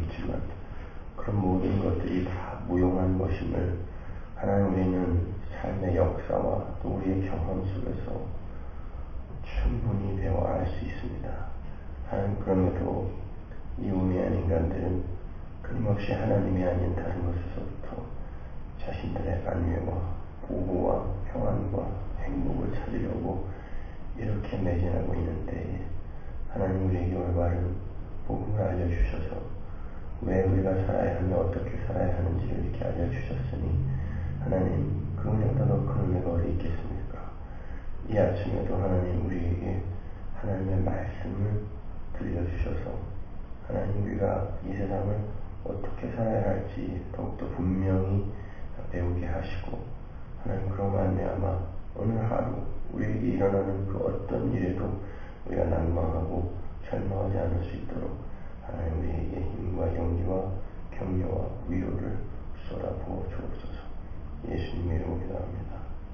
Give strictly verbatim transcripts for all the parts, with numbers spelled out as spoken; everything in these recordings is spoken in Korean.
있지만 그런 모든 것들이 다 무용한 것임을 하나님 우리는 삶의 역사와 또 우리의 경험 속에서 충분히 배워 알 수 있습니다. 하나님 그럼에도 이 우매한 인간들은 끊임없이 하나님이 아닌 다른 것에서부터 자신들의 안위와 보호와 평안과 행복을 찾으려고 이렇게 매진하고 있는 때에 하나님 우리에게 올바른 복음을 알려주셔서 왜 우리가 살아야 하며 어떻게 살아야 하는지를 이렇게 알려주셨으니 하나님 그 은혜보다 더 큰 은혜가 어디 있겠습니까? 이 아침에도 하나님 우리에게 하나님의 말씀을 들려주셔서 하나님 우리가 이 세상을 어떻게 살아야 할지 더욱더 분명히 배우게 하시고 하나님 그런 말미암아 오늘 하루 우리에게 일어나는 그 어떤 일에도 우리가 낭망하고 절망하지 않을 수 있도록 하나님 우리에게 힘과 용기와 격려와 위로를 쏟아부어 주옵소서. 예수님의 이름으로 기도합니다.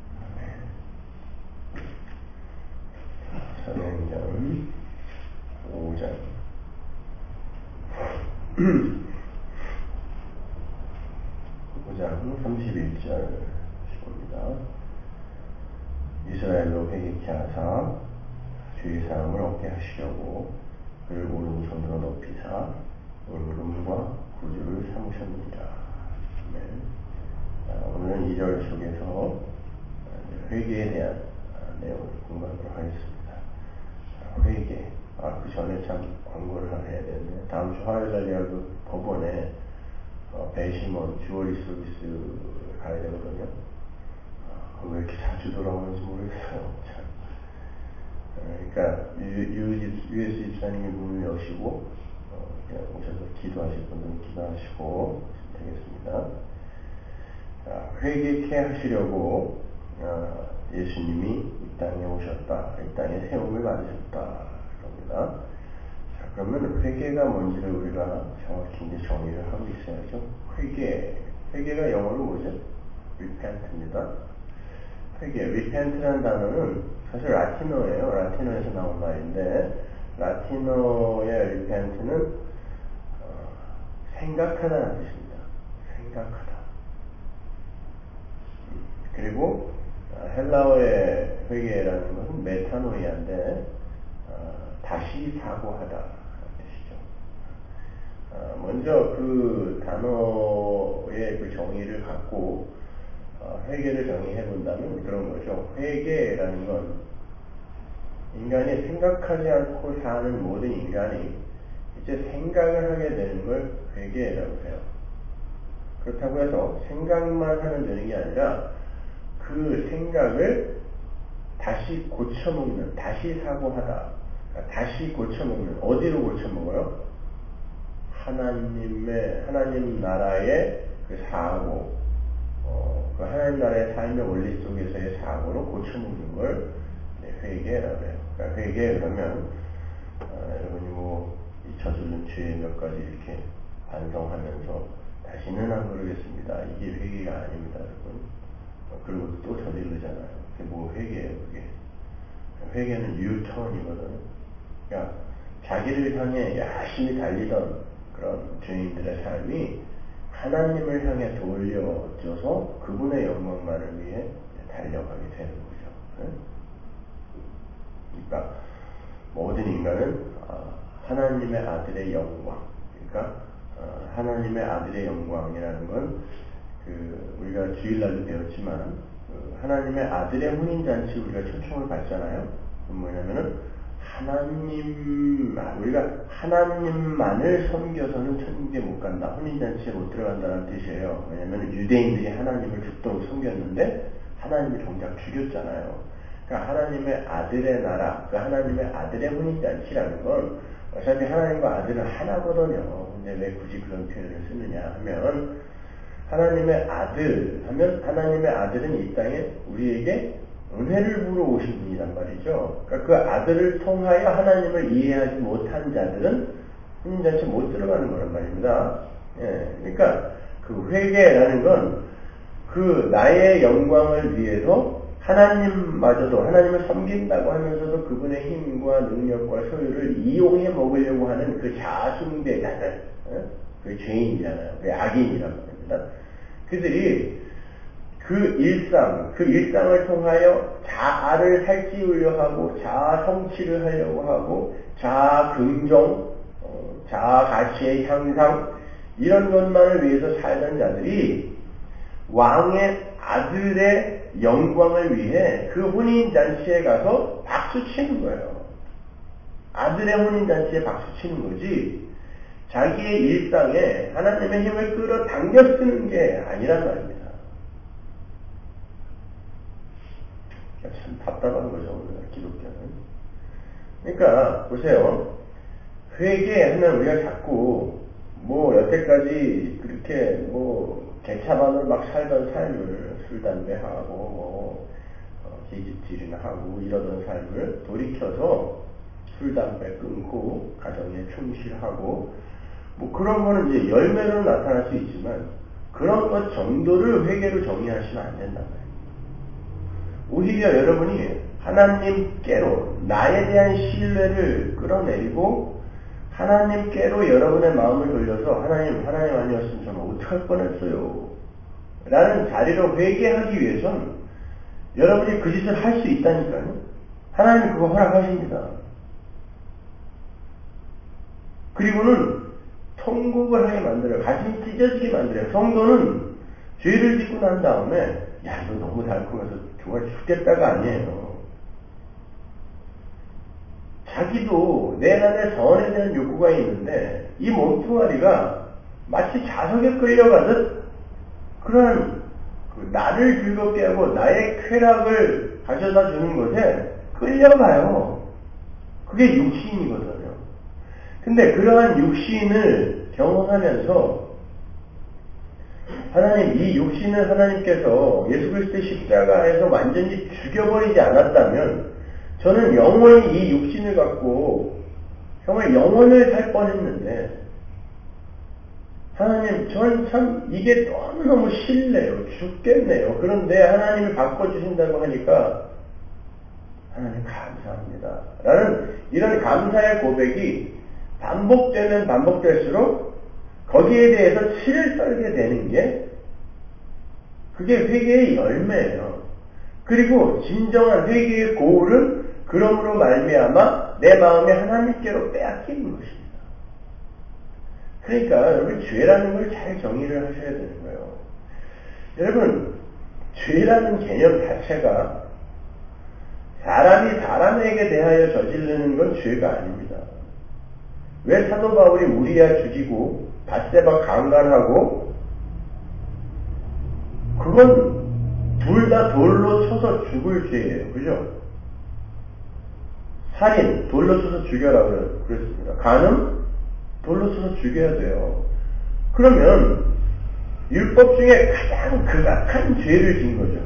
아멘. 사도행전 오 장 오 장 삼십일 절 십오입니다. 이스라엘로 회개케 하사 주의 사함을 얻게 하시려고 그를 오른손으로 높이사 임금과 구주를 삼으셨느니라. 네. 오늘은 이 절 속에서 회개에 대한 내용을 공부하도록 하겠습니다. 회개. 아, 그 전에 참 광고를 해야 되는데 다음 주 화요일 날 제가 그 법원에 어, 배심원 주어리 서비스 가야 되거든요. 아, 왜 이렇게 자주 돌아오는지 모르겠어요. 참. 그러니까 유에스 집사님이 문을 여시고 어, 오셔서 기도하실 분들은 기도하시고 되겠습니다. 자, 회개케 하시려고 어, 예수님이 이 땅에 오셨다. 이 땅에 세움을 받으셨다. 그럽니다. 자, 그러면 회개가 뭔지를 우리가 정확히 이제 정의를 하고 있어야죠. 회개. 회개가 영어로 뭐죠? repent입니다. 회개. repent라는 단어는 사실 라틴어예요. 라틴어에서 나온 말인데 라틴어의 repent는 어, 생각하다는 뜻입니다. 생각하다. 그리고 헬라어의 회개라는 것은 메타노이아인데 어, 다시 사고하다 뜻이죠. 어, 먼저 그 단어의 그 정의를 갖고 어, 회개를 정의해 본다면 그런 거죠. 회개라는 건 인간이 생각하지 않고 사는 모든 인간이 이제 생각을 하게 되는 걸 회개라고 해요. 그렇다고 해서 생각만 하면 되는 게 아니라 그 생각을 다시 고쳐먹는, 다시 사고하다, 다시 고쳐먹는, 어디로 고쳐먹어요? 하나님의, 하나님 나라의 그 사고, 어, 그 하나님 나라의 삶의 원리 속에서의 사고로 고쳐먹는 걸 회개라고 해요. 그러니까 회개 그러면, 어, 여러분이 뭐, 이 저지른 죄 몇 가지 이렇게 반성하면서 다시는 안 그러겠습니다. 이게 회개가 아닙니다, 여러분. 그리고 또 저지르잖아요. 그게 뭐 회개예요, 그게. 회개는 유턴이거든요. 그러니까 자기를 향해 열심히 달리던 그런 죄인들의 삶이 하나님을 향해 돌려줘서 그분의 영광만을 위해 달려가게 되는 거죠. 네? 그러니까 모든 인간은 하나님의 아들의 영광, 그러니까 하나님의 아들의 영광이라는 건 그 우리가 주일날도 배웠지만 그 하나님의 아들의 혼인잔치 우리가 초청을 받잖아요. 그건 뭐냐면은 하나님 우리가 하나님만을 섬겨서는 천국에 못 간다. 혼인잔치에 못 들어간다는 뜻이에요. 왜냐하면 유대인들이 하나님을 죽도록 섬겼는데 하나님을 정작 죽였잖아요. 그러니까 하나님의 아들의 나라, 그 하나님의 아들의 혼인잔치라는 건 어차피 하나님과 아들은 하나거든요. 근데 왜 굳이 그런 표현을 쓰느냐 하면 하나님의 아들 하면 하나님의 아들은 이 땅에 우리에게 은혜를 부러 오신 분이란 말이죠. 그러니까 그 아들을 통하여 하나님을 이해하지 못한 자들은 혼인잔치에 못 들어가는 거란 말입니다. 예, 그러니까 그 회개라는 건 그 나의 영광을 위해서 하나님마저도 하나님을 섬긴다고 하면서도 그분의 힘과 능력과 소유를 이용해 먹으려고 하는 그 자숭배자들, 예? 그 죄인이잖아요. 그 악인이란 말입니다. 그들이 그 일상, 그 일상을 통하여 자아를 살찌우려 하고 자아 성취를 하려고 하고 자아 긍정, 어, 자아 가치의 향상 이런 것만을 위해서 살던 자들이 왕의 아들의 영광을 위해 그 혼인잔치에 가서 박수 치는 거예요. 아들의 혼인잔치에 박수 치는 거지 자기의 일상에 하나님의 힘을 끌어당겨 쓰는 게 아니란 말입니다. 참 답답한 거죠, 오늘 기독교는. 그러니까 보세요. 회개하면 우리가 자꾸 뭐 여태까지 그렇게 뭐 개차반으로 막 살던 삶을 술 담배 하고 뭐 어, 계집질이나 하고 이러던 삶을 돌이켜서 술 담배 끊고 가정에 충실하고 뭐 그런 거는 이제 열매로 나타날 수 있지만 그런 것 정도를 회개로 정의하시면 안 된단 말이에요. 오히려 여러분이 하나님께로 나에 대한 신뢰를 끌어내리고 하나님께로 여러분의 마음을 돌려서 하나님, 하나님 아니었으면 저는 어떡할 뻔했어요 라는 자리로 회개하기 위해선 여러분이 그 짓을 할 수 있다니까요. 하나님이 그거 허락하십니다. 그리고는 통곡을 하게 만들어요. 가슴이 찢어지게 만들어요. 성도는 죄를 짓고 난 다음에 야 이거 너무 달콤해서 정말 죽겠다가 아니에요. 자기도 내 안에 선에 대한 욕구가 있는데 이 몸뚱아리가 마치 자석에 끌려가듯 그런 그 나를 즐겁게 하고 나의 쾌락을 가져다 주는 것에 끌려가요. 그게 육신이거든요. 근데 그러한 육신을 경험하면서 하나님, 이 육신을 하나님께서 예수 그리스도의 십자가에서 완전히 죽여버리지 않았다면 저는 영원히 이 육신을 갖고 정말 영원을 살 뻔했는데 하나님, 전 참 이게 너무너무 싫네요. 죽겠네요. 그런데 하나님이 바꿔주신다고 하니까 하나님 감사합니다. 라는 이런 감사의 고백이 반복되면 반복될수록 거기에 대해서 치를 떨게 되는 게 그게 회개의 열매예요. 그리고 진정한 회개의 고울은 그러므로 말미암아 내 마음이 하나님께로 빼앗기는 것입니다. 그러니까 여러분 죄라는 걸 잘 정의를 하셔야 되는 거예요. 여러분 죄라는 개념 자체가 사람이 사람에게 대하여 저지르는 건 죄가 아닙니다. 왜 사도 바울이 우리야 죽이고 밧세바 강간하고 그건 둘 다 돌로 쳐서 죽을 죄예요. 그죠? 살인 돌로 쳐서 죽여라 그랬습니다. 간음 돌로 쳐서 죽여야 돼요. 그러면 율법 중에 가장 극악한 죄를 진 거죠.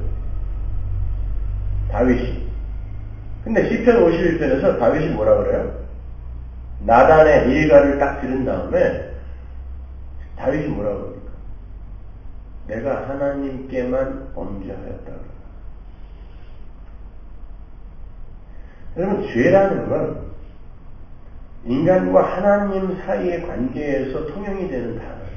다윗이. 근데 시편 오십일 편에서 다윗이 뭐라 그래요? 나단의 일가를 딱 들은 다음에 다윗이 뭐라 그럽니까? 내가 하나님께만 범죄하였다. 여러분 죄라는 건 인간과 하나님 사이의 관계에서 통용이 되는 단어예요.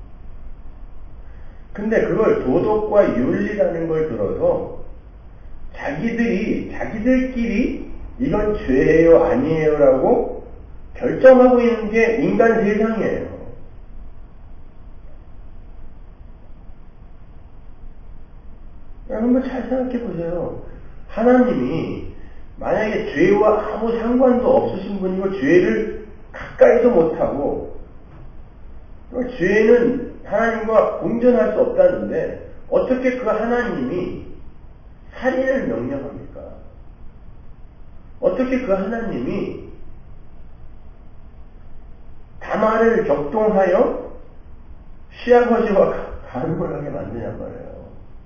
근데 그걸 도덕과 윤리라는 걸 들어서 자기들이 자기들끼리 이건 죄예요 아니에요 라고 결정하고 있는 게 인간 세상이에요. 여러분 잘 생각해 보세요. 하나님이 만약에 죄와 아무 상관도 없으신 분이고 죄를 가까이도 못하고 죄는 하나님과 공존할 수 없다는데 어떻게 그 하나님이 살인을 명령합니까? 어떻게 그 하나님이 다말을 격동하여 시아버지와 간음을 하게 만드냔 말이에요.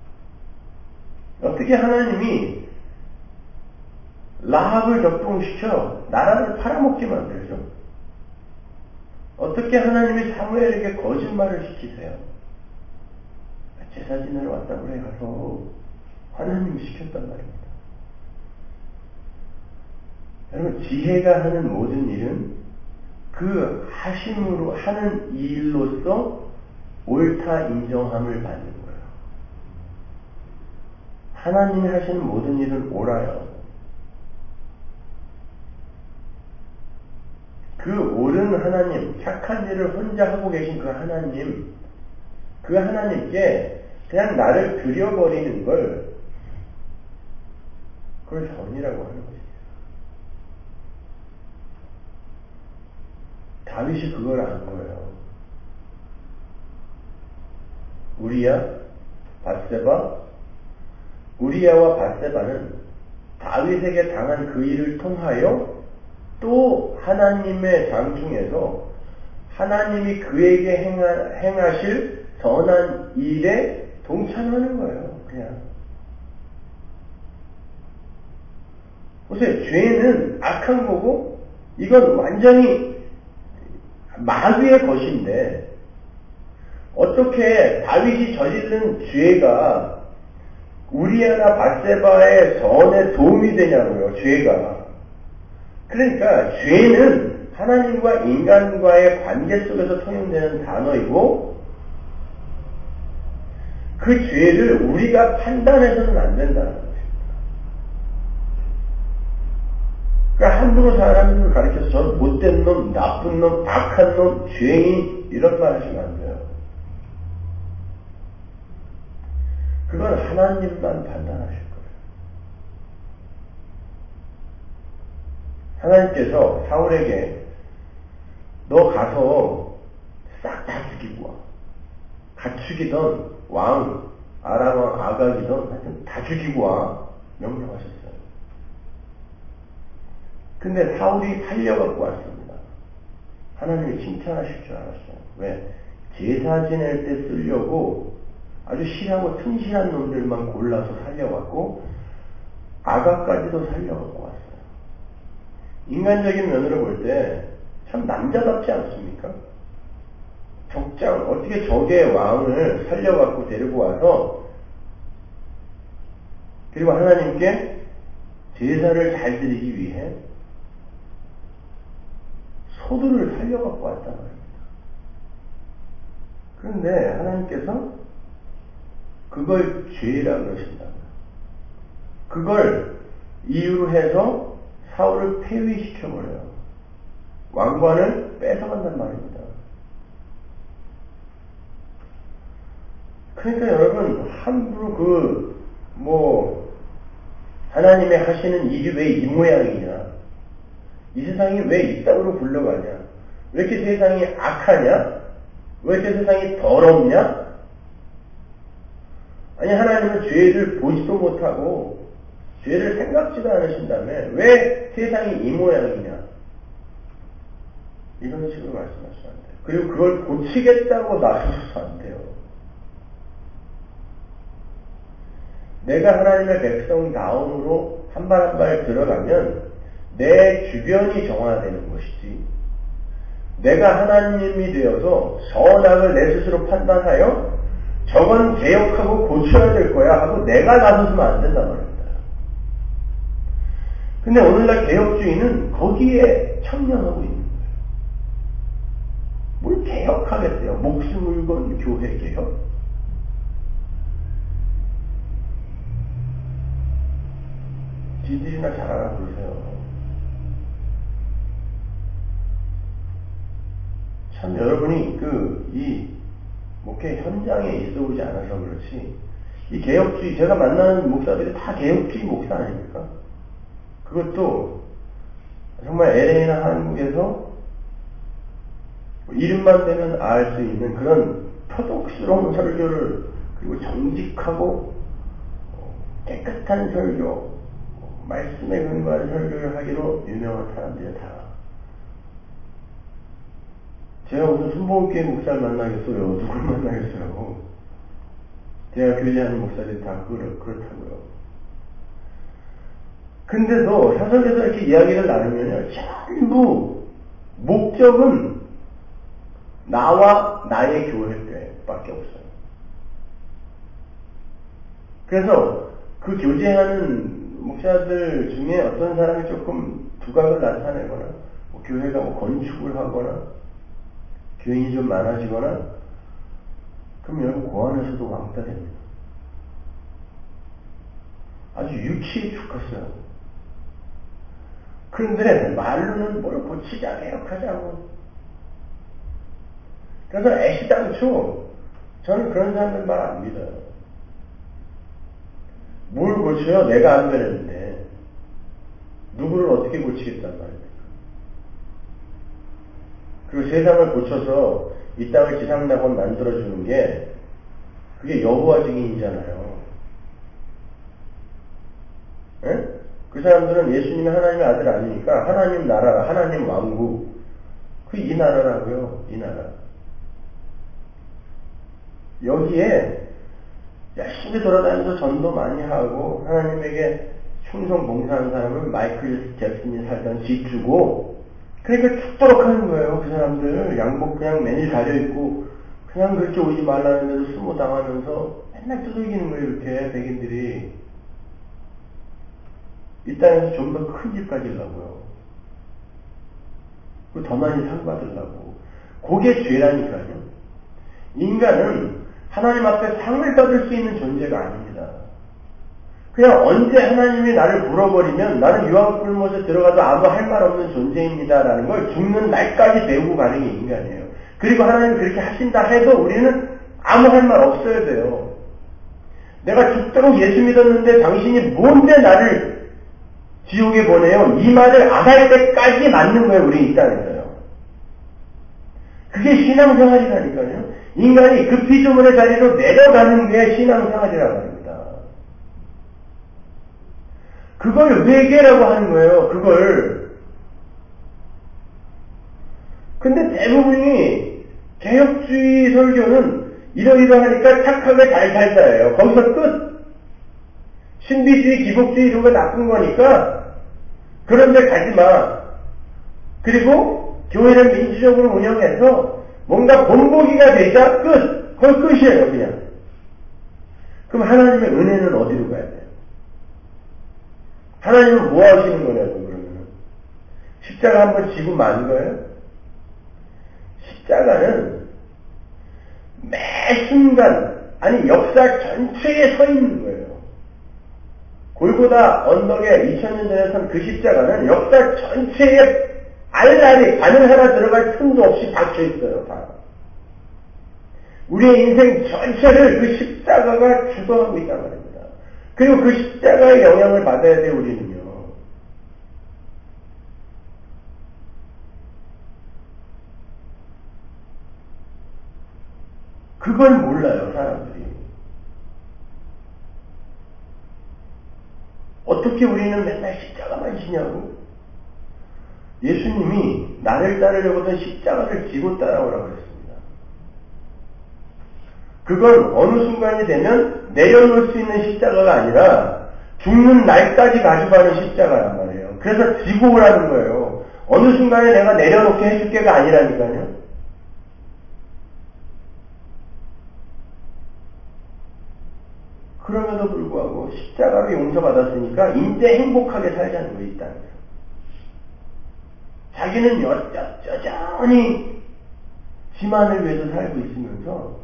어떻게 하나님이 라합을 격동시켜 나라를 팔아먹게 만들죠? 어떻게 하나님이 사무엘에게 거짓말을 시키세요? 제사 지내러 왔다고 그래 가서 하나님이 시켰단 말입니다. 여러분 지혜가 하는 모든 일은 그 그 하심으로 하는 일로서 옳다 인정함을 받는 거예요. 하나님이 하시는 모든 일은 옳아요. 그 옳은 하나님, 착한 일을 혼자 하고 계신 그 하나님, 그 하나님께 그냥 나를 들여버리는 걸, 그걸 선이라고 하는 것입니다. 다윗이 그걸 안 거예요. 우리야, 밧세바, 우리야와 밧세바는 다윗에게 당한 그 일을 통하여 또 하나님의 장중에서 하나님이 그에게 행하, 행하실 선한 일에 동참하는 거예요. 그냥. 보세요. 죄는 악한 거고 이건 완전히 마귀의 것인데 어떻게 다윗이 저지른 죄가 우리아나 밧세바의 선에 도움이 되냐고요. 죄가. 그러니까 죄는 하나님과 인간과의 관계 속에서 통용되는 단어이고 그 죄를 우리가 판단해서는 안 된다는 것입니다. 그러니까 함부로 사람을 가르쳐서 저는 못된 놈, 나쁜 놈, 악한 놈, 죄인 이런 말 하시면 안 돼요. 그건 하나님만 판단하실 거예요. 하나님께서 사울에게 너 가서 싹 다 죽이고 와. 가축이든 왕, 아람왕 아각이든 하여튼 다 죽이고 와. 명령하셨어요. 근데 사울이 살려갖고 왔습니다. 하나님이 칭찬하실 줄 알았어요. 왜? 제사 지낼 때 쓰려고 아주 실하고 튼실한 놈들만 골라서 살려갖고 아각까지도 살려갖고 왔어요. 인간적인 면으로 볼 때 참 남자답지 않습니까? 적장, 어떻게 적의 왕을 살려갖고 데리고 와서 그리고 하나님께 제사를 잘 드리기 위해 소들을 살려갖고 왔단 말입니다. 그런데 하나님께서 그걸 죄라 그러신다고요. 그걸 이유로 해서 사울을 폐위시켜버려요. 왕관을 뺏어간단 말입니다. 그러니까 여러분 함부로 그 뭐 하나님의 하시는 일이 왜 이 모양이냐, 이 세상이 왜 이 땅으로 굴러가냐, 왜 이렇게 세상이 악하냐, 왜 이렇게 세상이 더럽냐, 아니 하나님은 죄를 보지도 못하고 죄를 생각지도 않으신다며 왜 세상이 이 모양이냐, 이런 식으로 말씀하시면 안 돼요. 그리고 그걸 고치겠다고 나서서 안 돼요. 내가 하나님의 백성다움으로 한 발 한 발 들어가면 내 주변이 정화되는 것이지, 내가 하나님이 되어서 선악을 내 스스로 판단하여 저건 개혁하고 고쳐야 될 거야 하고 내가 나서서는 안 된단 말입니다. 근데 오늘날 개혁주의는 거기에 참여하고 있는 거예요. 뭘 개혁하겠대요? 목숨을 건 교회 개혁? 지들이나 잘하라고 그러세요. 참 여러분이 그 이 목회 현장에 있어 보지 않아서 그렇지, 이 개혁주의, 제가 만나는 목사들이 다 개혁주의 목사 아닙니까? 그것도 정말 엘에이나 한국에서 이름만 되면 알 수 있는 그런 표독스러운 설교를, 그리고 정직하고 깨끗한 설교, 말씀에 근거한 설교를 하기로 유명한 사람들이 다. 제가 무슨 순복음교회 목사를 만나겠어요? 누굴 만나겠어요? 제가 교제하는 목사들이 다 그렇, 그렇다고요. 근데도 사석에서 이렇게 이야기를 나누면요, 전부 목적은 나와 나의 교회밖에 없어요. 그래서 그 교제하는 목사들 중에 어떤 사람이 조금 두각을 나타내거나 뭐 교회가 뭐 건축을 하거나 교인이 좀 많아지거나 그럼 여러분 그 안에서도 왕따 됩니다. 아주 유치해 죽겠어요. 그런데 말로는 뭘 고치자 개혁하자고. 그래서 애시당초 저는 그런 사람들 말 안 믿어요. 뭘 고쳐요? 내가 안 되는데 누구를 어떻게 고치겠단 말입니까? 그리고 세상을 고쳐서 이 땅을 지상낙원 만들어주는 게 그게 여호와 증인이잖아요. 에? 그 사람들은 예수님이 하나님의 아들 아니니까 하나님 나라, 하나님 왕국 그 이 나라라고요. 이 나라. 여기에 열심히 돌아다니면서 전도 많이 하고 하나님에게 충성 봉사하는 사람은 마이클 잭슨이 살던 집 주고 그러니까 죽도록 하는 거예요. 그 사람들 양복 그냥 매일 가려입고 그냥 그렇게 오지 말라는데도 수모 당하면서 맨날 두들기는 거예요. 이렇게 백인들이. 이 땅에서 좀 더 큰 집 가지려고요. 더 많이 상 받으려고. 그게 죄라니까요. 인간은 하나님 앞에 상을 받을 수 있는 존재가 아닙니다. 그냥 언제 하나님이 나를 물어버리면 나는 유황불못에 들어가도 아무 할 말 없는 존재입니다라는 걸 죽는 날까지 배우고 가는 게 인간이에요. 그리고 하나님이 그렇게 하신다 해도 우리는 아무 할 말 없어야 돼요. 내가 죽도록 예수 믿었는데 당신이 뭔데 나를 지옥에 보내요? 이 말을 안 할 때까지 맞는 거예요. 우리 이 땅에서요. 그게 신앙생활이라니까요. 인간이 그 피조물의 자리로 내려가는 게 신앙생활이라고 합니다. 그걸 회개라고 하는 거예요. 그걸. 근데 대부분이 개혁주의 설교는 이러이러하니까 착하게 잘 살자예요. 거기서 끝. 신비주의, 기복주의 이런 거 나쁜 거니까 그런 데 가지 마. 그리고 교회를 민주적으로 운영해서 뭔가 본보기가 되자 끝. 거의 끝이에요. 그냥. 그럼 하나님의 은혜는 어디로 가야 돼요? 하나님은 뭐 하시는 거냐고 그러면 십자가 한번 지고 만 거예요? 십자가는 매 순간 아니 역사 전체에 서 있는 거예요. 골고다 언덕에 이천 년 전에 선 그 십자가는 역사 전체에 알알이 바늘 하나 들어갈 틈도 없이 박혀 있어요. 다. 우리의 인생 전체를 그 십자가가 주도하고 있단 말입니다. 그리고 그 십자가의 영향을 받아야 돼요. 우리는요. 그걸 몰라요. 사람들이. 어떻게 우리는 맨날 십자가만 지냐고? 예수님이 나를 따르려고는 십자가를 지고 따라오라고 했습니다. 그건 어느 순간이 되면 내려놓을 수 있는 십자가가 아니라 죽는 날까지 가져가는 십자가란 말이에요. 그래서 지고 오라는 거예요. 어느 순간에 내가 내려놓게 해줄게가 아니라니까요. 그럼에도 불구하고 십자가로 용서받았으니까 이제 행복하게 살자는 거예요. 이 땅에서. 자기는 여, 여전히 지만을 위해서 살고 있으면서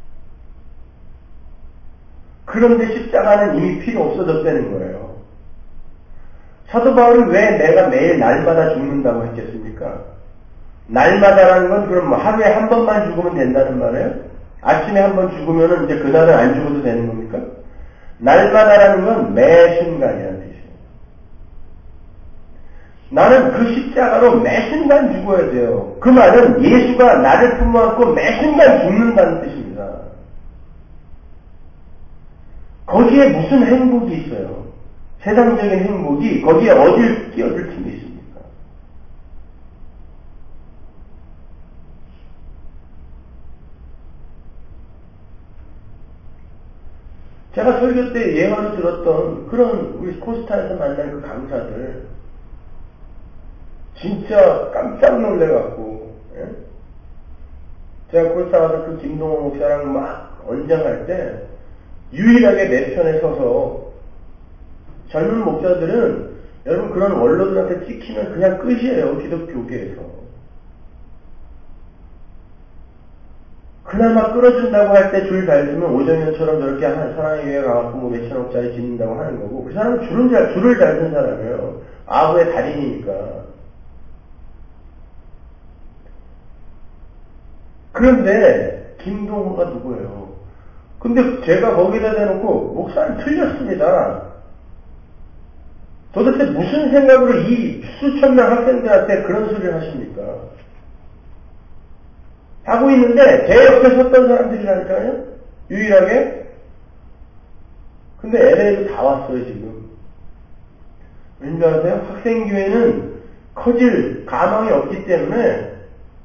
그런데 십자가는 이미 필요 없어졌다는 거예요. 사도 바울은 왜 내가 매일 날마다 죽는다고 했겠습니까? 날마다라는 건 그럼 뭐 하루에 한 번만 죽으면 된다는 말이에요? 아침에 한 번 죽으면 이제 그날은 안 죽어도 되는 겁니까? 날마다라는 건 매 순간이라는 뜻이에요. 나는 그 십자가로 매 순간 죽어야 돼요. 그 말은 예수가 나를 품어안고 매 순간 죽는다는 뜻입니다. 거기에 무슨 행복이 있어요? 세상적인 행복이 거기에 어딜 끼어들 틈이 있습니까? 제가 설교 때 예화로 들었던 그런 우리 코스타에서 만난 그 강사들 진짜 깜짝 놀래갖고 예? 제가 코스타 가서 그 김동호 목사랑 막 언장할 때 유일하게 내 편에 서서 젊은 목사들은 여러분 그런 원로들한테 찍히면 그냥 끝이에요. 기독교계에서. 그나마 끌어준다고 할 때 줄 잘 서면 오정현처럼 저렇게 한 사랑의 교회 가갖고 뭐 몇천억짜리 짓는다고 하는 거고, 그 사람은 줄을 잘, 줄을 잘 쓴 사람이에요. 아부의 달인이니까. 그런데 김동호가 누구예요? 근데 제가 거기다 대놓고 목사님 틀렸습니다. 도대체 무슨 생각으로 이 수천 명 학생들한테 그런 소리를 하십니까? 하고 있는데 제 옆에 섰던 사람들이라니까요. 유일하게. 근데 엘에이도 다 왔어요 지금. 왠지 아세요? 학생교회는 커질 가망이 없기 때문에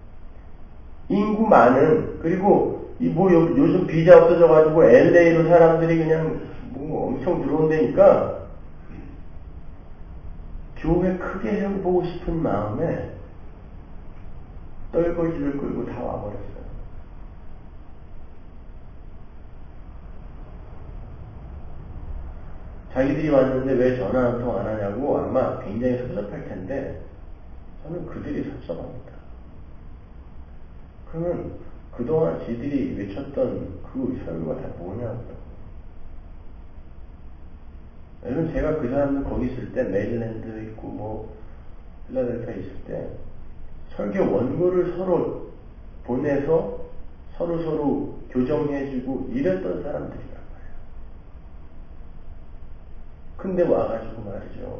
인구 많은, 그리고 이 뭐 요즘 비자 없어져가지고 엘에이로 사람들이 그냥 뭐 엄청 들어온다니까 교회 크게 해보고 싶은 마음에 떨거지를 끌고 다 와버렸어요. 자기들이 왔는데 왜 전화 한 통 안 하냐고 아마 굉장히 섭섭할 텐데 저는 그들이 섭섭합니다. 그러면 그동안 지들이 외쳤던 그 설교가 다 뭐냐고요. 여러분 제가 그 사람들 거기 있을 때 메릴랜드 있고 뭐 필라델피아 있을 때 설교 원고를 서로 보내서 서로 서로 교정해주고 이랬던 사람들이란 말이에요. 근데 와가지고 말이죠.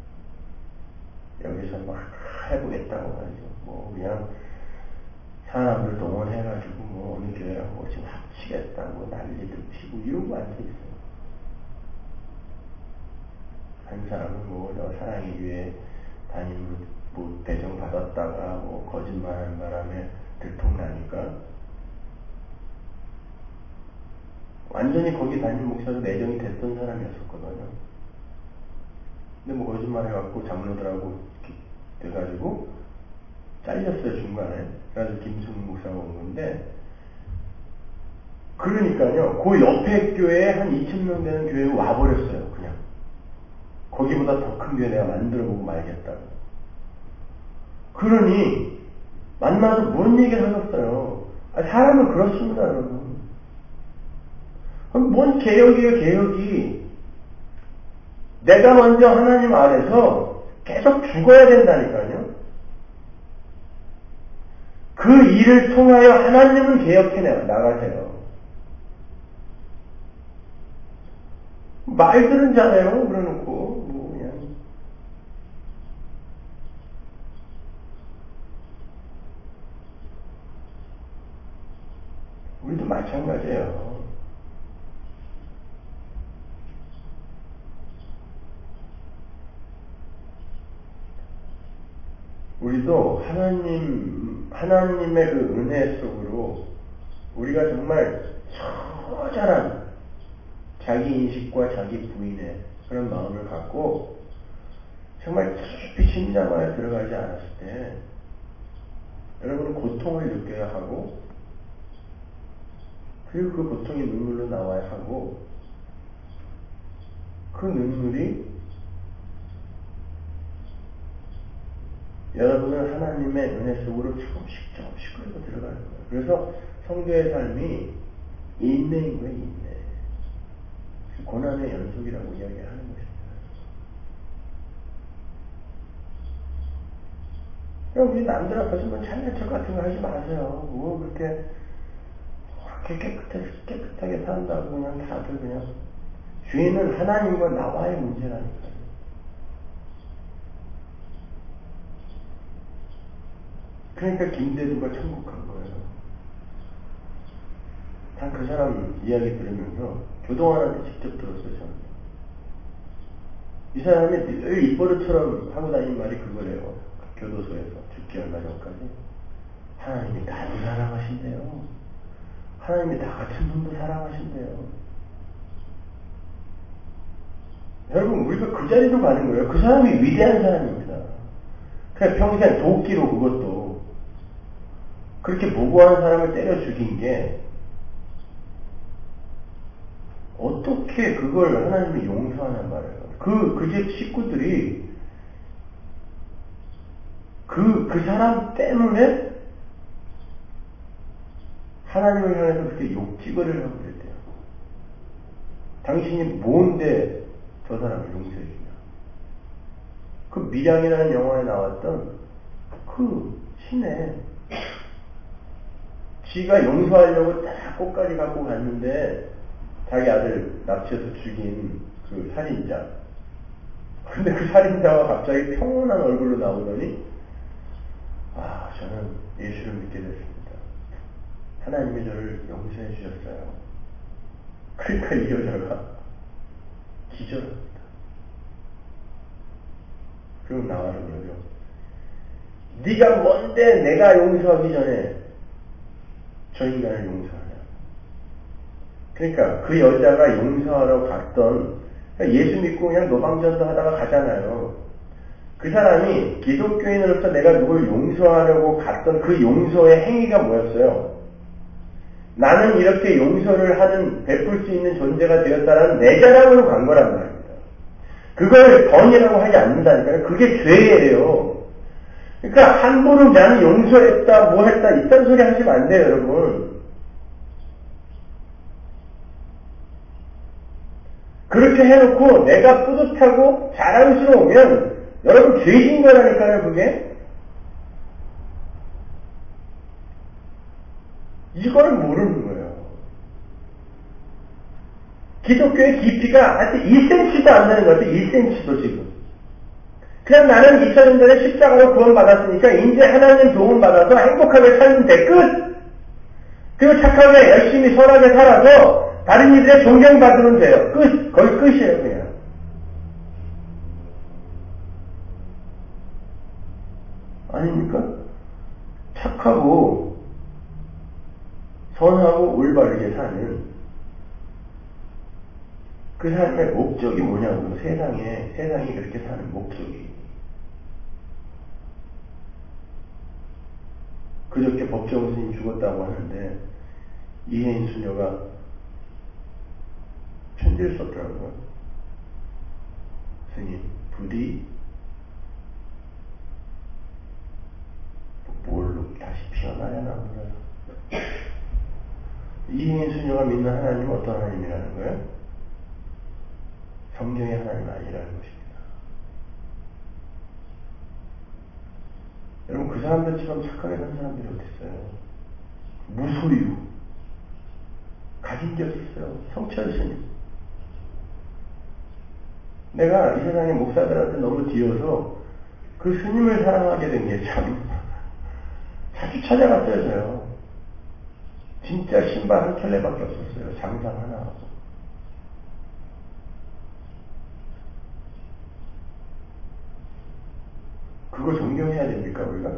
여기서 막 해보겠다고 말이죠. 뭐 그냥 사람들 동원해가지고 뭐 어느 교회랑 뭐 지금 합치겠다고 난리도 피고 이러고 앉아있어요. 한 사람은 뭐 저 사랑의 교회 담임으로 뭐 배정 받았다가 뭐 거짓말하는 바람에 들통나니까 완전히 거기 담임 목사로 내정이 됐던 사람이었었거든요. 근데 뭐 거짓말 해갖고 장로들하고 돼가지고 잘렸어요 중간에. 그래서 김승훈 목사가 온 건데, 그러니까요 그 옆에 교회에 한 이천 명 되는 교회에 와버렸어요. 그냥 거기보다 더 큰 교회 내가 만들어보고 말겠다고. 그러니 만나서 뭔 얘기를 하겠어요. 아, 사람은 그렇습니다 여러분. 그럼 뭔 개혁이에요 개혁이. 내가 먼저 하나님 아래서 계속 죽어야 된다니까요. 그 일을 통하여 하나님은 개혁해 나가세요. 말들은 잘해요. 그래놓고 뭐 그냥 우리도 마찬가지예요. 우리도 하나님, 하나님의 그 은혜 속으로 우리가 정말 처절한 자기 인식과 자기 부인의 그런 마음을 갖고 정말 깊이 심장하에 들어가지 않았을 때 여러분은 고통을 느껴야 하고, 그리고 그 고통이 눈물로 나와야 하고, 그 눈물이 여러분은 하나님의 은혜 속으로 조금씩 조금씩 끌고 들어가는 거예요. 그래서 성도의 삶이 인내인 거예요, 인내. 고난의 연속이라고 이야기하는 것입니다. 그럼 우리 남들 앞에서 뭐 잘난 척 같은 거 하지 마세요. 뭐 그렇게 그렇게 깨끗하게, 깨끗하게 산다고 그냥 다들 그냥. 죄는 하나님과 나와의 문제라니까요. 그러니까 김대두가 천국 간 거예요. 단 그 사람 이야기 들으면서 교도관한테 직접 들었어요, 저는. 이 사람이 늘 입버릇처럼 하고 다닌 말이 그거래요. 교도소에서 죽기 얼마 전까지. 하나님이 나도 사랑하신대요. 하나님이 나 같은 놈도 사랑하신대요. 여러분, 우리가 그 자리로 가는 거예요. 그 사람이 위대한 사람입니다. 그냥 평생 도끼로 그것도 그렇게 무고한 사람을 때려 죽인 게 어떻게 그걸 하나님이 용서하냔 말이에요. 그, 그 집 식구들이 그, 그 사람 때문에 하나님을 향해서 그렇게 욕지거리를 하고 그랬대요. 당신이 뭔데 저 사람을 용서해주냐. 그 밀양이라는 영화에 나왔던 그 신에 지가 용서하려고 딱 꽃까지 갖고 갔는데 자기 아들 납치해서 죽인 그 살인자. 근데 그 살인자가 갑자기 평온한 얼굴로 나오더니 아, 저는 예수를 믿게 됐습니다. 하나님이 저를 용서해 주셨어요. 그러니까 이 여자가 기절합니다. 그리고 나와서 그러죠. 네가 뭔데 내가 용서하기 전에 저 인간을 용서하냐. 그러니까 그 여자가 용서하러 갔던, 예수 믿고 그냥 노방전도 하다가 가잖아요. 그 사람이 기독교인으로서 내가 누굴 용서하려고 갔던 그 용서의 행위가 뭐였어요? 나는 이렇게 용서를 하는, 베풀 수 있는 존재가 되었다라는 내 자랑으로 간 거란 말입니다. 그걸 번이라고 하지 않는다니까요. 그게 죄예요. 그러니까 함부로 나는 용서했다, 뭐 했다, 이딴 소리 하시면 안 돼요, 여러분. 그렇게 해놓고 내가 뿌듯하고 자랑스러우면 여러분 죄인 거라니까요, 그게. 이걸 모르는 거예요. 기독교의 깊이가 하여튼 일 센티미터도 안 되는 것 같아요. 일 센티미터도 지금. 그냥 나는 이천 년 전에 십자가로 구원받았으니까 이제 하나님 도움받아서 행복하게 살면 돼. 끝! 그리고 착하게 열심히 선하게 살아서 다른 이들의 존경받으면 돼요. 끝! 거의 끝이에요, 그냥. 아닙니까? 착하고 선하고 올바르게 사는 그 삶의 목적이 뭐냐고요. 세상에, 세상이 그렇게 사는 목적이. 그저께 법정 스님 죽었다고 하는데 이혜인 수녀가 편지를 썼더라고요. 스님, 부디 뭘로 다시 피어나야 나보다. 이혜인 수녀가 믿는 하나님은 어떤 하나님이라는 거예요? 성경의 하나님 아니라는 것입니다. 여러분, 그 사람들처럼 착하게 산 사람들이 어디 있어요? 무소유. 가진 게 어디 있어요? 성철 스님. 내가 이 세상의 목사들한테 너무 뒤어서 그 스님을 사랑하게 된 게 참 자주 찾아갔어요, 저요. 진짜 신발 한 켤레밖에 없었어요. 장상 하나 하고. 그거 존경해야 됩니까, 우리가?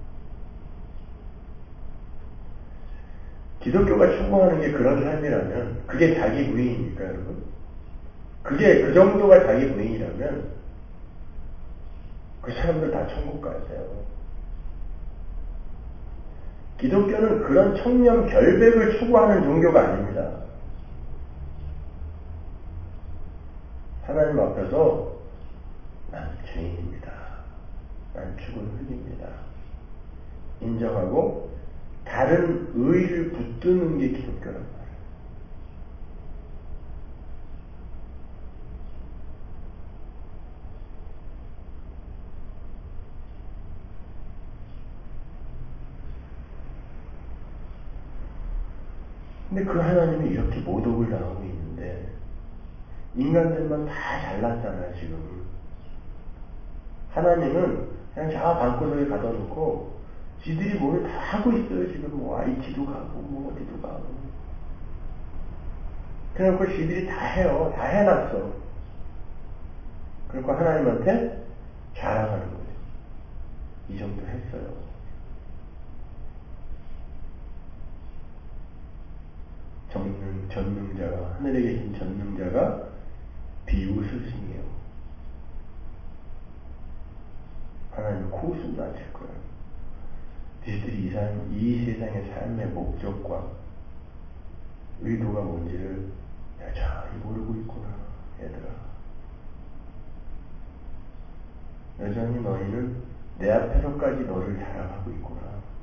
기독교가 추구하는 게 그런 삶이라면 그게 자기 부인입니까, 여러분? 그게 그 정도가 자기 부인이라면 그 사람들 다 천국 가세요. 기독교는 그런 청렴 결백을 추구하는 종교가 아닙니다. 하나님 앞에서 난 죄인입니다. 난 죽은 흙입니다. 인정하고 다른 의를 붙드는 게 기독교란 말이에요. 근데 그 하나님이 이렇게 모독을 당하고 있는데 인간들만 다 잘났잖아요, 지금. 하나님은 그냥 저 방구석에 가둬놓고 지들이 뭘 다 하고 있어요. 지금 뭐 아이티도 가고 뭐 어디도 가고. 그래놓고 지들이 다 해요. 다 해놨어. 그리고 하나님한테 자랑하는 거죠. 이 정도 했어요. 전능, 전능자가, 하늘에 계신 전능자가 비웃으시니요. 하나님 코웃음 나실 거예요. 니들이 이, 삶, 이 세상의 삶의 목적과 의도가 뭔지를 여전히 모르고 있구나, 얘들아. 여전히 너희는 내 앞에서까지 너를 사랑하고 있구나.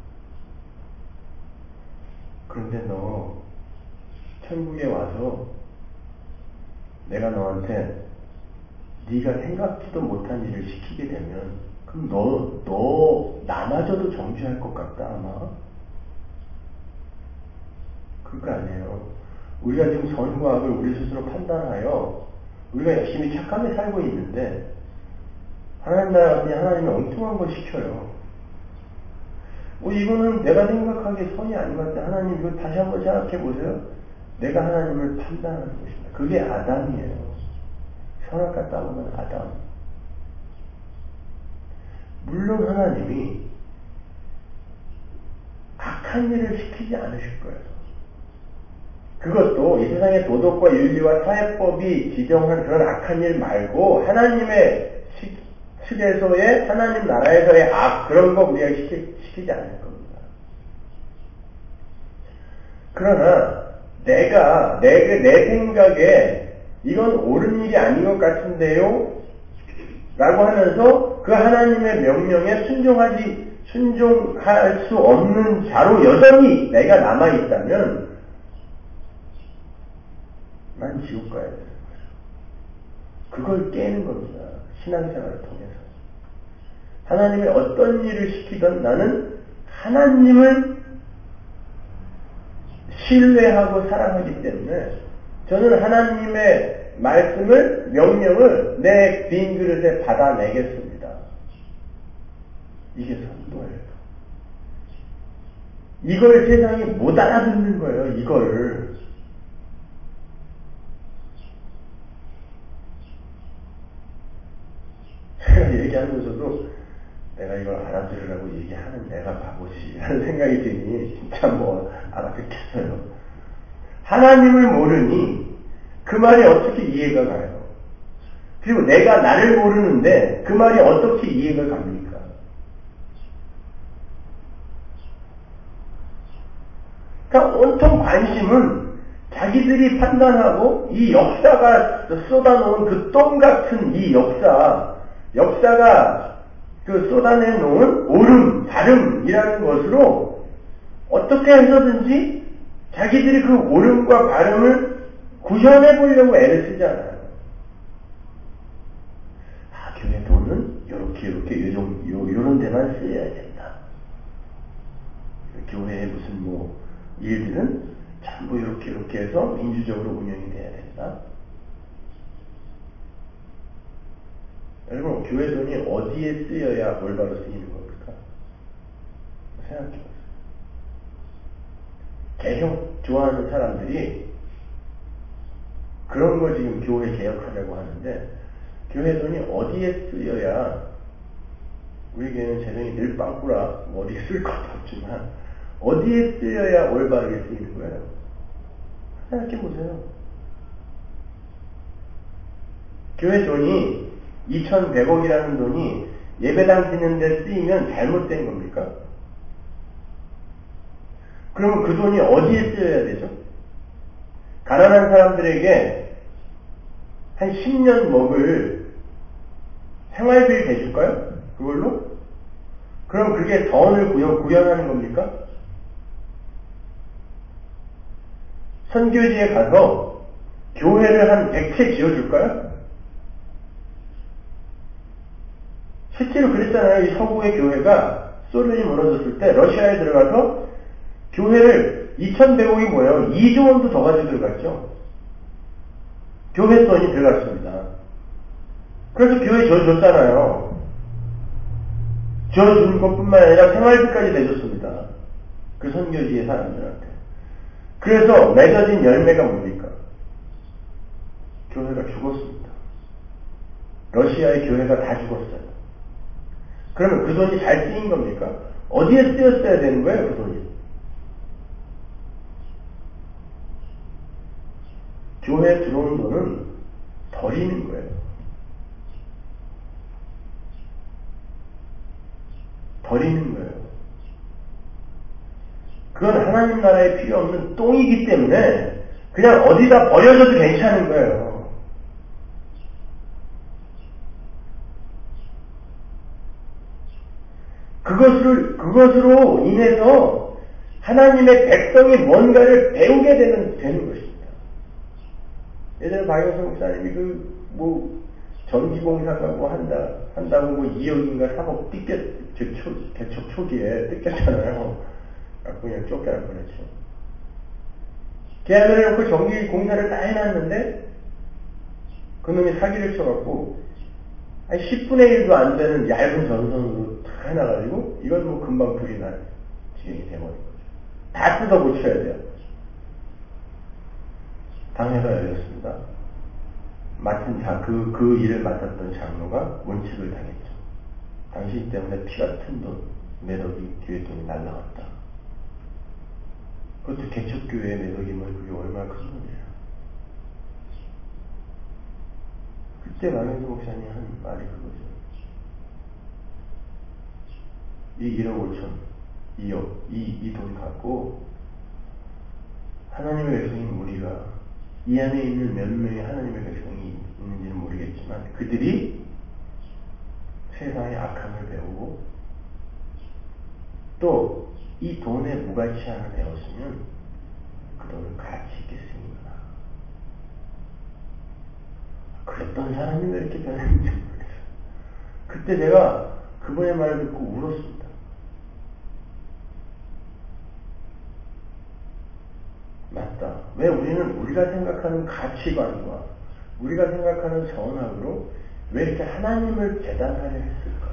그런데 너 천국에 와서 내가 너한테 네가 생각지도 못한 일을 시키게 되면 그럼 너, 너 나마저도 정죄할 것 같다 아마. 그거 아니에요. 우리가 지금 선과 악을 우리 스스로 판단하여 우리가 열심히 착하게 살고 있는데 하나님 나라니 하나님이 엉뚱한 걸 시켜요. 어, 이거는 내가 생각하기에 선이 아닌 것 같아. 하나님 이거 다시 한번 생각해 보세요. 내가 하나님을 판단하는 것입니다. 그게 아담이에요. 선악과 따보면 아담. 물론 하나님이 악한 일을 시키지 않으실 거예요. 그것도 이 세상의 도덕과 윤리와 사회법이 지정한 그런 악한 일 말고 하나님의 측에서의 하나님 나라에서의 악 그런 거 우리가 시키, 시키지 않을 겁니다. 그러나 내가 내, 내 생각에 이건 옳은 일이 아닌 것 같은데요 라고 하면서 그 하나님의 명령에 순종하지 순종할 수 없는 자로 여전히 내가 남아있다면 난 지옥 가야 되는 거예요. 그걸 깨는 겁니다. 신앙생활을 통해서. 하나님의 어떤 일을 시키든 나는 하나님을 신뢰하고 사랑하기 때문에 저는 하나님의 말씀을, 명령을 내 빈 그릇에 받아내겠습니다. 이게 선도예요. 이걸 세상이 못 알아듣는 거예요, 이걸. 제가 얘기하면서도 내가 이걸 알아들으라고 얘기하는 내가 바보지 라는 생각이 드니 진짜 뭐 알아듣겠어요. 하나님을 모르니 그 말이 어떻게 이해가 가요? 그리고 내가 나를 모르는데 그 말이 어떻게 이해가 갑니까? 그러니까 온통 관심은 자기들이 판단하고 이 역사가 쏟아놓은 그 똥 같은 이 역사, 역사가 그 쏟아내놓은 옳음, 바름이라는 것으로 어떻게 해서든지 자기들이 그 옳음과 바름을 구현해 보려고 애를 쓰잖아요. 아, 교회 돈은 요렇게 요렇게 요런, 요, 요런 데만 쓰여야 된다. 교회의 무슨 뭐 일들은 전부 이렇게 이렇게 해서 민주적으로 운영이 돼야 된다. 여러분, 교회 돈이 어디에 쓰여야 올바로 쓰이는 겁니까? 생각해보세요. 개혁 좋아하는 사람들이 그런 거 지금 교회 개혁하려고 하는데 교회 돈이 어디에 쓰여야 우리 교회는 재정이 늘 빵꾸라 뭐 어디 쓸 것도 없지만 어디에 쓰여야 올바르게 쓰이는 거예요? 생각해보세요. 교회 돈이 이천백억이라는 돈이 예배당 짓는 데 쓰이면 잘못된 겁니까? 그러면 그 돈이 어디에 쓰여야 되죠? 가난한 사람들에게 한 십 년 먹을 생활비를 대줄까요? 그걸로? 그럼 그게 자원을 구현, 구현하는 겁니까? 선교지에 가서 교회를 한 백 채 지어줄까요? 실제로 그랬잖아요. 이 서구의 교회가 소련이 무너졌을 때 러시아에 들어가서 교회를 이천백억이 뭐예요? 이조 원도 더 가지고 들어갔죠. 교회 돈이 들어갔습니다. 그래서 교회 줘줬잖아요. 줘준 것뿐만 아니라 생활비까지 내줬습니다. 그 선교지의 사람들한테. 그래서 맺어진 열매가 뭡니까? 교회가 죽었습니다. 러시아의 교회가 다 죽었어요. 그러면 그 돈이 잘 쓰인 겁니까? 어디에 쓰였어야 되는 거예요, 그 돈이? 교회에 들어온 돈은 버리는 거예요. 버리는 거예요. 그건 하나님 나라에 필요 없는 똥이기 때문에 그냥 어디다 버려져도 괜찮은 거예요. 그것을, 그것으로 인해서 하나님의 백성이 뭔가를 배우게 되는, 되는 것입니다. 예전에 박영선 목사님이 그, 뭐, 전기공사가 뭐 한다, 한다고 뭐 이억인가 삼억 뜯겼, 저 초, 개척 초기에 뜯겼잖아요. 그냥 쫓겨날 뻔했죠. 계약을 해놓고 전기공사를 다 해놨는데, 그놈이 사기를 쳐갖고, 한 십분의 일도 안 되는 얇은 전선으로 탁 해놔가지고, 이건 뭐 금방 불이 날 지경이 돼버린 거죠. 다 뜯어 고쳐야 돼요. 당회가 열렸습니다. 맡은 자, 그, 그 일을 맡았던 장로가 원칙을 당했죠. 당신 때문에 피 같은 돈, 매덕이, 교회 돈이 날라갔다. 그것도 개척교회의 매덕이면 그게 얼마나 큰 돈이에요. 그때 박영수 목사님이 한 말이 그거죠. 이 일억 오천, 이억, 이, 이 돈 갖고 하나님의 백성인 우리가 이 안에 있는 몇 명의 하나님의 백성이 있는지는 모르겠지만 그들이 세상의 악함을 배우고 또 이 돈의 무가치함을 배웠으면 그 돈은 가치 있게 쓰는구나. 그랬던 사람이 왜 이렇게 변했는지 모르겠어요. 그때 제가 그분의 말을 듣고 울었습니다. 맞다. 왜 우리는 우리가 생각하는 가치관과 우리가 생각하는 선악으로 왜 이렇게 하나님을 재단하려 했을까?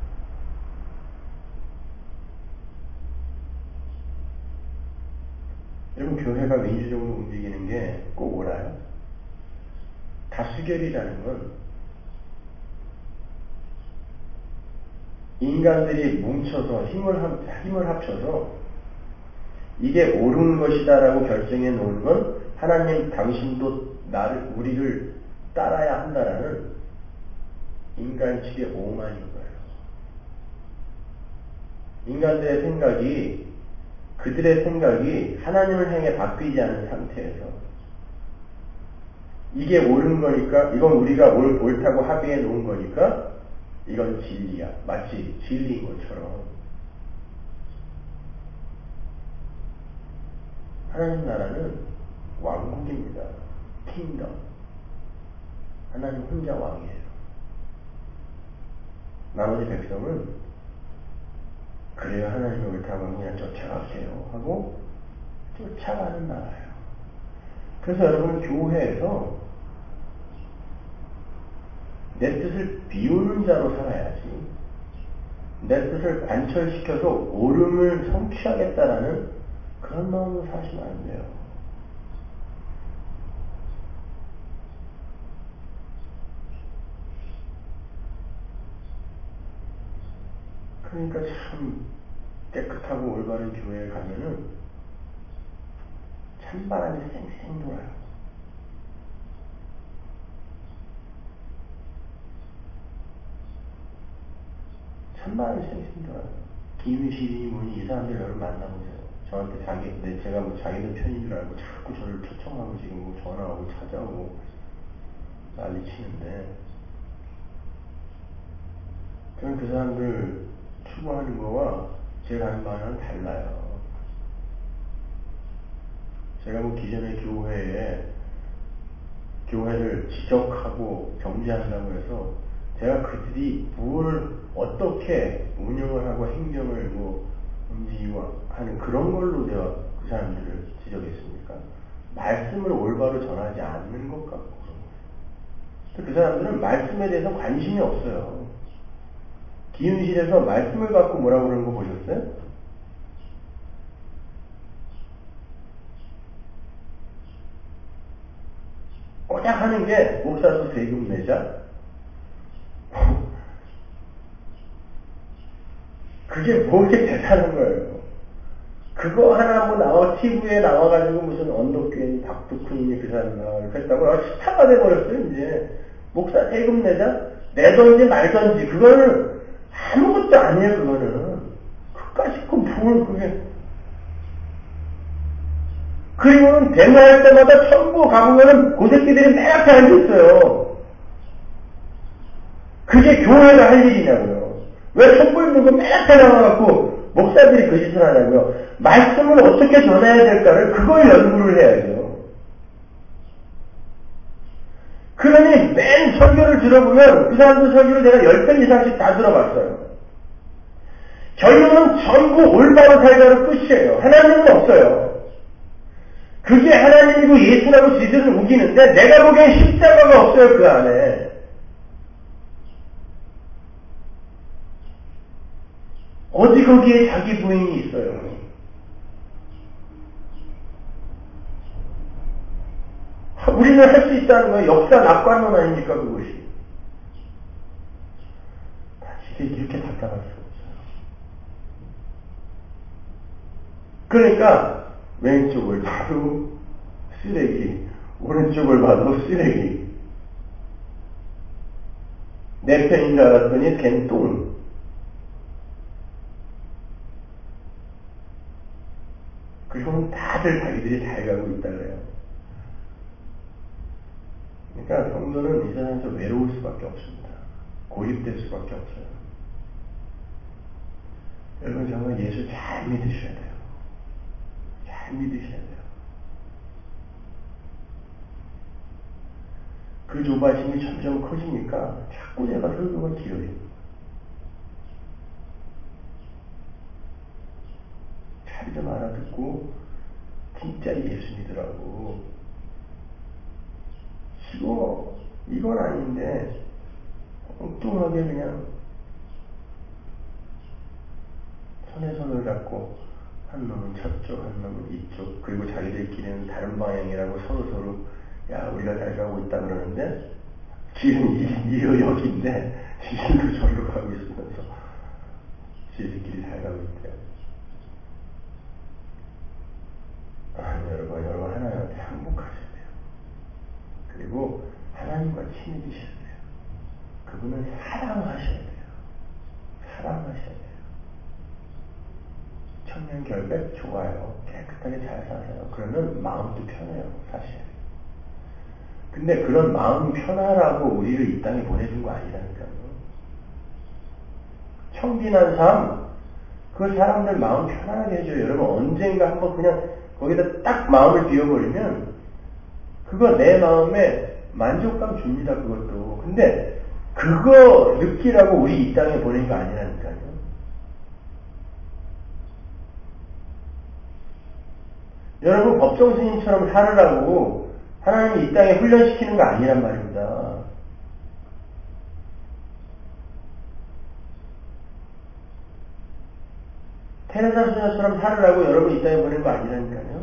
여러분, 교회가 민주적으로 움직이는 게 꼭 옳아요? 다수결이라는 건 인간들이 뭉쳐서 힘을, 합, 힘을 합쳐서 이게 옳은 것이다라고 결정해 놓은 건 하나님 당신도 나를, 우리를 따라야 한다라는 인간 측의 오만인 거예요. 인간들의 생각이, 그들의 생각이 하나님을 향해 바뀌지 않은 상태에서 이게 옳은 거니까, 이건 우리가 옳, 옳다고 합의해 놓은 거니까 이건 진리야. 마치 진리인 것처럼. 하나님 나라는 왕국입니다. 킹덤. 하나님 혼자 왕이에요. 나머지 백성은 그래요, 하나님이 옳다고 하면 그냥 쫓아갈게요 하고 쫓아가는 나라예요. 그래서 여러분, 교회에서 내 뜻을 비우는 자로 살아야지, 내 뜻을 관철시켜서 옳음을 성취하겠다라는 그런 마음으로 사시면 안 돼요. 그러니까 참 깨끗하고 올바른 교회에 가면은 찬바람이 쌩쌩 돌아요. 찬바람이 쌩쌩 돌아요. 김유실이 뭐니 이 사람들 여러분 만나보세요. 저한테 자기, 내, 제가 뭐 자기들 편인 줄 알고 자꾸 저를 초청하고 지금 뭐 전화하고 찾아오고 난리 치는데, 저는 그 사람들 추구하는 거와 제가 하는 방향은 달라요. 제가 뭐 기존의 교회에 교회를 지적하고 정죄한다고 해서 제가 그들이 뭘 어떻게 운영을 하고 행정을 뭐 움직이고 하는 그런 걸로 제가 그 사람들을 지적했습니까? 말씀을 올바로 전하지 않는 것 같고 그런 거예요. 그 사람들은 말씀에 대해서 관심이 없어요. 기윤실에서 말씀을 갖고 뭐라고 그러는 거 보셨어요? 꼬작 하는 게 목사도 세금 내자? 그게 뭐 이렇게 대단한 거예요. 그거 하나 뭐 나와, 티비에 나와가지고 무슨 언덕교인 박두훈이니 그 사람 나와가지고 했다고 아, 스타가 돼버렸어요, 이제. 목사 세금 내자? 내던지 말던지, 그거는 아무것도 아니에요, 그거는. 그까짓 건 뭘, 그게. 그리고는 데모할 때마다 전부 가보면은 그 새끼들이 맨 앞에 앉아있어요. 그게 교회가 할 일이냐고요. 왜 촛불 들고 맨 앞에 나와갖고 목사들이 그 짓을 하냐고요. 말씀을 어떻게 전해야 될까를 그걸 연구를 해야죠. 그러니 맨 설교를 들어보면 그 사람들 설교를 내가 열 편 이상씩 다 들어봤어요. 결론은 전부 올바로 살자로 끝이에요. 하나님은 없어요. 그게 하나님이고 예수라고 지들은 우기는데 내가 보기엔 십자가가 없어요. 그 안에. 어디 거기에 자기 부인이 있어요. 우리는 할 수 있다는 거예요. 역사 낙관론 아닙니까 그것이. 이게 이렇게 답답할 수가 없어요. 그러니까 왼쪽을 봐도 쓰레기, 오른쪽을 봐도 쓰레기. 내 편인 줄 알았더니 걘 똥. 그리고는 다들 자기들이 잘 가고 있다 그래요. 그러니까 성도는 이 세상에서 외로울 수밖에 없습니다. 고립될 수밖에 없어요. 여러분 정말 예수 잘 믿으셔야 돼요. 잘 믿으셔야 돼요. 그 조바심이 점점 커지니까 자꾸 내가 설교가 길어요. 잘 좀 알아듣고 진짜 예수 믿으라고. 이거 이건 아닌데 엉뚱하게 그냥 손에 손을 잡고 한 놈은 저쪽, 한 놈은 이쪽, 그리고 자기들끼리는 다른 방향이라고 서로 서로 야 우리가 잘 가고 있다 그러는데 지금 이, 이 여기인데 지금도 저리로 가고 있으면서 지들끼리 잘 가고 있대요. 아니 여러분, 여러분 하나님한테 항복하셔야 돼요. 그리고 하나님과 친해지셔야 돼요. 그분을 사랑하셔야 돼요. 사랑하셔야 돼요. 청년 결백 좋아요. 깨끗하게 잘 사세요. 그러면 마음도 편해요. 사실. 근데 그런 마음 편하라고 우리를 이 땅에 보내준 거 아니라니까요. 청빈한 삶, 그 사람들 마음 편하게 해줘요. 여러분 언젠가 한번 그냥 거기다 딱 마음을 비워버리면 그거 내 마음에 만족감 줍니다. 그것도. 근데 그거 느끼라고 우리 이 땅에 보낸 거 아니라니까요. 여러분 법정 스님처럼 살으라고 하나님이 이 땅에 훈련시키는 거 아니란 말입니다. 테레사 수녀처럼 살으라고 여러분 이 땅에 보낸 거 아니라니까요.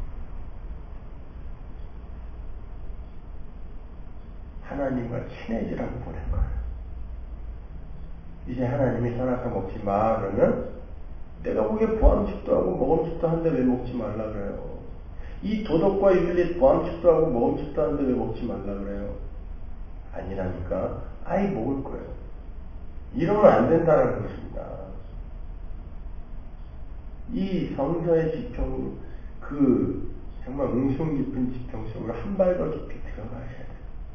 하나님과 친해지라고 보낸 거예요. 이제 하나님이 선악과 먹지 마 그러면 내가 보기에 보암직도 하고 먹음직도 하는데 왜 먹지 말라 그래요. 이 도덕과 윤리 보암직도 하고 먹음직도 하는데 왜 먹지 말라 그래요. 아니라니까. 아이 먹을 거예요. 이러면 안 된다는 것입니다. 이 성서의 지평, 그 정말 웅성 깊은 지평 속으로 한 발 더 깊이 들어가셔야 돼요.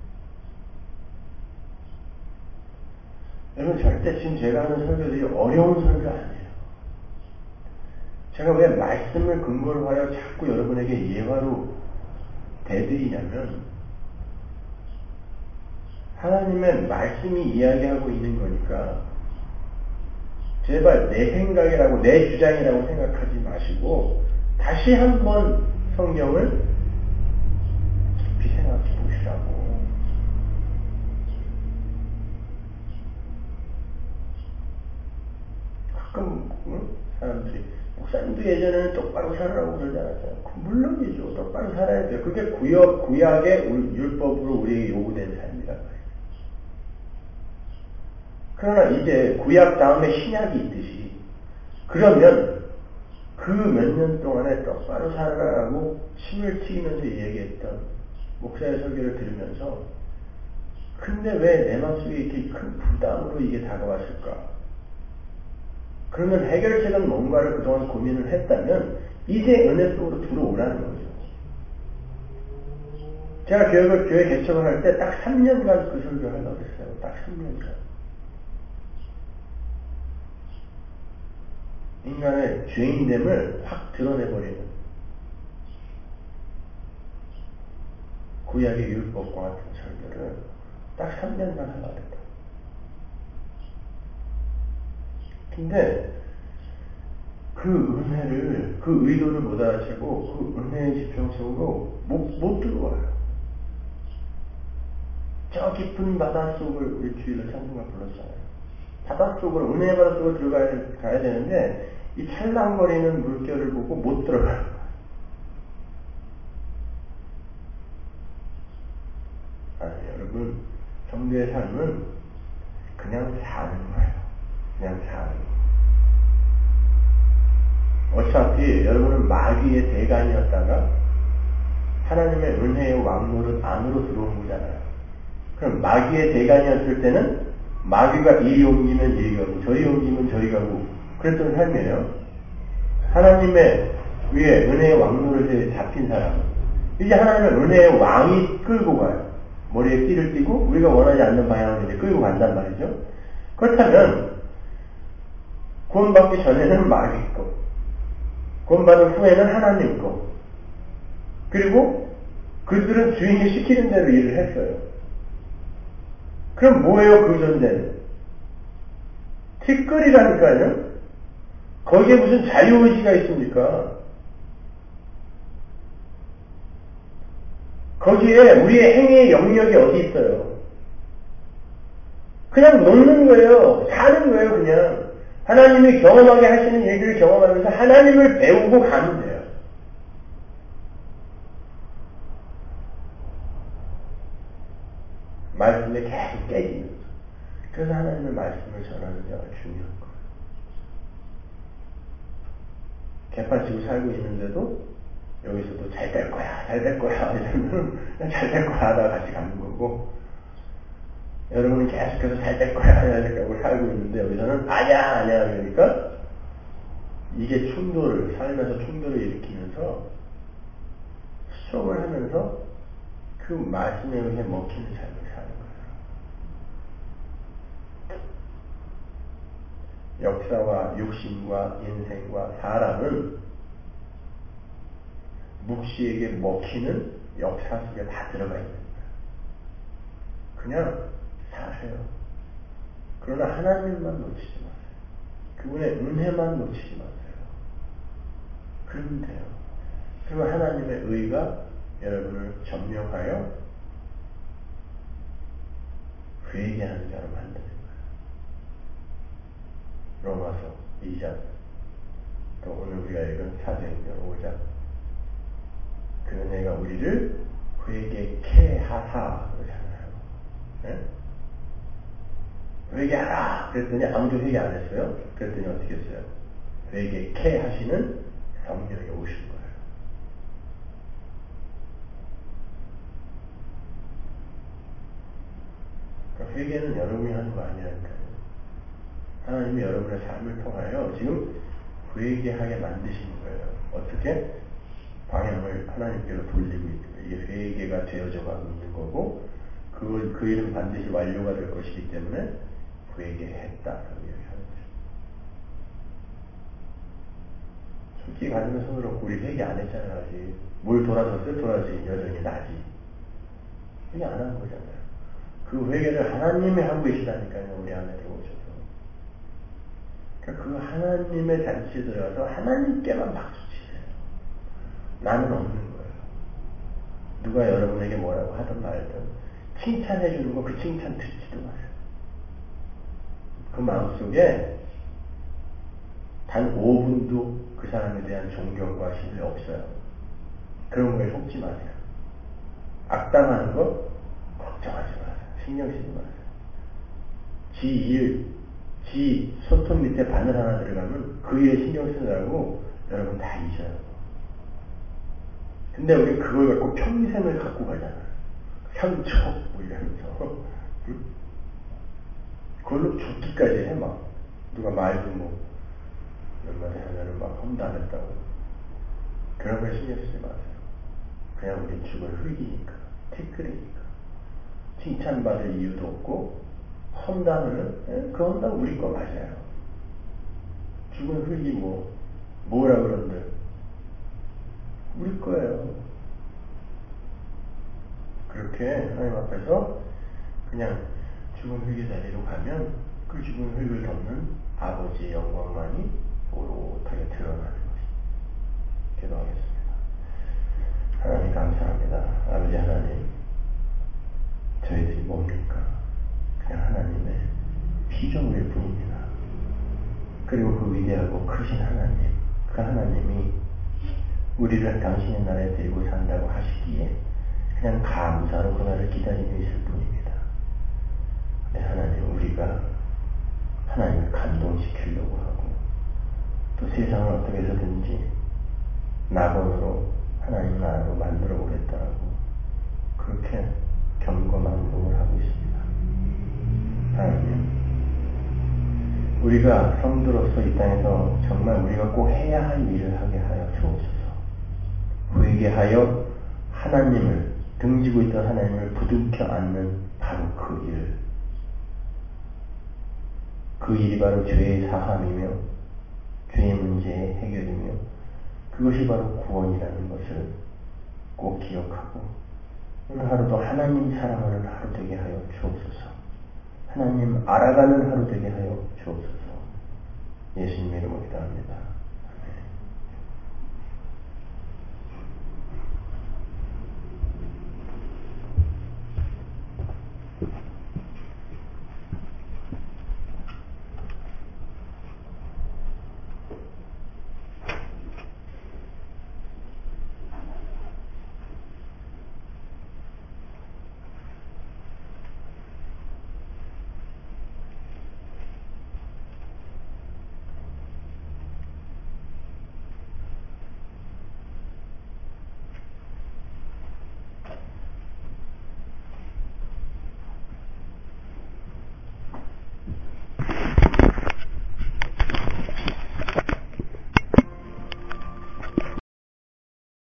여러분 절대 지금 제가 하는 설교들이 어려운 설교 아니에요. 제가 왜 말씀을 근거로 하여 자꾸 여러분에게 예화로 대드리냐면 하나님의 말씀이 이야기하고 있는 거니까 제발 내 생각이라고 내 주장이라고 생각하지 마시고 다시 한번 성경을 깊이 생각해 보시라고. 가끔 응? 사람들이 목사님도 예전에는 똑바로 살으라고 그러지 않았어요. 물론이죠. 똑바로 살아야 돼요. 그게 구약, 구약의 율법으로 우리에게 요구된 삶이란 말이에요. 그러나 이제 구약 다음에 신약이 있듯이 그러면 그 몇 년 동안에 똑바로 살아라라고 침을 튀기면서 얘기했던 목사의 설교를 들으면서 근데 왜 내 마음속에 이렇게 큰 부담으로 이게 다가왔을까? 그러면 해결책은 뭔가를 그동안 고민을 했다면 이제 은혜 속으로 들어오라는 거죠. 제가 교육을, 교회 개척을 할 때 딱 삼 년간 그 설교를 하려고 했어요. 딱 삼 년간. 인간의 죄인됨을 확 드러내버리는 구약의 율법과 같은 설교를 딱 삼 년간 하려고 했다. 근데 그 은혜를, 그 의도를 못 알아채고 그 은혜의 지평성으로 못, 못 들어와요. 저 깊은 바닷속을 우리 주일날 찬송가 불렀잖아요. 바닷속으로, 은혜의 바닷속으로 들어가야 가야 되는데 이 찰랑거리는 물결을 보고 못 들어가요. 아니, 여러분, 성도의 삶은 그냥 사는 거예요. 그냥 사는 거예요. 어차피 여러분은 마귀의 대간이었다가 하나님의 은혜의 왕노릇 안으로 들어온 거잖아요. 그럼 마귀의 대간이었을 때는 마귀가 이리 옮기면 이리 가고 저리 옮기면 저리 가고 그랬던 삶이에요. 하나님의 위에 은혜의 왕노릇에 잡힌 사람은 이제 하나님의 은혜의 왕이 끌고 가요. 머리에 띠를 띠고 우리가 원하지 않는 방향으로 이제 끌고 간단 말이죠. 그렇다면 구원받기 전에는 마귀 거, 구원받은 후에는 하나님 거, 그리고 그들은 주인이 시키는 대로 일을 했어요. 그럼 뭐예요 그 전제는? 티끌이라니까요. 거기에 무슨 자유의지가 있습니까? 거기에 우리의 행위의 영역이 어디 있어요? 그냥 놓는 거예요. 사는 거예요 그냥. 하나님이 경험하게 하시는 일들을 경험하면서 하나님을 배우고 가면 돼요. 말씀에 계속 깨지면서. 그래서 하나님의 말씀을 전하는 자가 중요한 거예요. 개판치고 살고 있는데도 여기서도 잘 될 거야, 잘 될 거야 이러면 잘 될 거야 하다가 같이 가는 거고, 여러분은 계속해서 잘 될 거야 이렇게 살고 있는데 여기서는 아니야 아니야 그러니까 이게 충돌을, 삶에서 충돌을 일으키면서 스트럭을 하면서 그 말씀에 의해 먹히는 삶을 사는 거예요. 역사와 육신과 인생과 사람은 묵시에게 먹히는 역사 속에 다 들어가 있는 거예요. 그냥 사세요. 그러나 하나님만 놓치지 마세요. 그분의 은혜만 놓치지 마세요. 그러면 돼요. 그러면 하나님의 의가 여러분을 점령하여 회개하는 자로 만드는 거예요. 로마서 이 장, 또 오늘 우리가 읽은 사도행전 오 장. 그 은혜가 우리를 회개케 하사 그러잖아요. 네? 회개하라 그랬더니 아무도 회개 안 했어요. 그랬더니 어떻게 했어요? 회개케 하시는 성령이 오신 거예요. 그러니까 회개는 여러분이 하는 거 아니라니까요. 하나님이 여러분의 삶을 통하여 지금 회개하게 만드시는 거예요. 어떻게? 방향을 하나님께로 돌리고 있는 거예요. 이게 회개가 되어져 가고 있는 거고, 그, 그 일은 반드시 완료가 될 것이기 때문에 회개했다. 그런 얘기하는 거죠. 솔직히 가슴에 손을 얹고 우리 회개 안 했잖아요. 아직. 뭘 돌아섰어요? 돌아서 여전히 나지. 회개 안 한 거잖아요. 그 회개를 하나님이 하고 계시다니까요. 우리 안에 들어오셔서. 그러니까 그 하나님의 잔치에 들어가서 하나님께만 박수 치세요. 나는 없는 거예요. 누가 여러분에게 뭐라고 하든 말든 칭찬해 주는 거 그 칭찬 듣지도 마세요. 그 마음속에 단 오 분도 그 사람에 대한 존경과 신뢰 없어요. 그런 거에 속지 마세요. 악담하는 거 걱정하지 마세요. 신경 쓰지 마세요. 지 일, 지 손톱 밑에 바늘 하나 들어가면 그 일에 신경 쓰느라고 여러분 다 잊어요. 근데 우리 그걸 갖고 평생을 갖고 가잖아요. 상처 뭐 이러면서 응? 그걸로 죽기까지 해. 막 누가 말 좀 뭐 몇 마디 하면은 막 험담했다고. 그런 걸 신경 쓰지 마세요. 그냥 우리 죽을 흙이니까, 티끌이니까, 칭찬받을 이유도 없고 험담을, 예? 그 험담 우리 거 맞아요. 죽은 흙이 뭐, 뭐라 그런들? 우리 거예요. 그렇게 하나님 앞에서 그냥 죽은 흙의 자리로 가면 그 죽은 흙을 덮는 아버지의 영광만이 오롯하게 드러나는 것이. 기도하겠습니다. 하나님 감사합니다. 아버지 하나님, 저희들이 뭡니까? 그냥 하나님의 피조물 뿐입니다. 그리고 그 위대하고 크신 하나님, 그 하나님이 우리를 당신의 나라에 데리고 산다고 하시기에 그냥 감사로 그날을 기다리고 있을 뿐입니다. 네, 하나님, 우리가 하나님을 감동시키려고 하고 또 세상을 어떻게 해서든지 낙원으로 하나님 나라로 만들어 보겠다고 그렇게 경거망동을 하고 있습니다. 하나님, 우리가 성도로서 이 땅에서 정말 우리가 꼭 해야 할 일을 하게 하여 주옵소서. 회개하여 하나님을, 등지고 있던 하나님을 부둥켜 안는 바로 그 일. 그 일이 바로 죄의 사함이며 죄의 문제의 해결이며 그것이 바로 구원이라는 것을 꼭 기억하고 오늘 하루도 하나님 사랑하는 하루 되게 하여 주옵소서. 하나님 알아가는 하루 되게 하여 주옵소서. 예수님의 이름으로 기도합니다.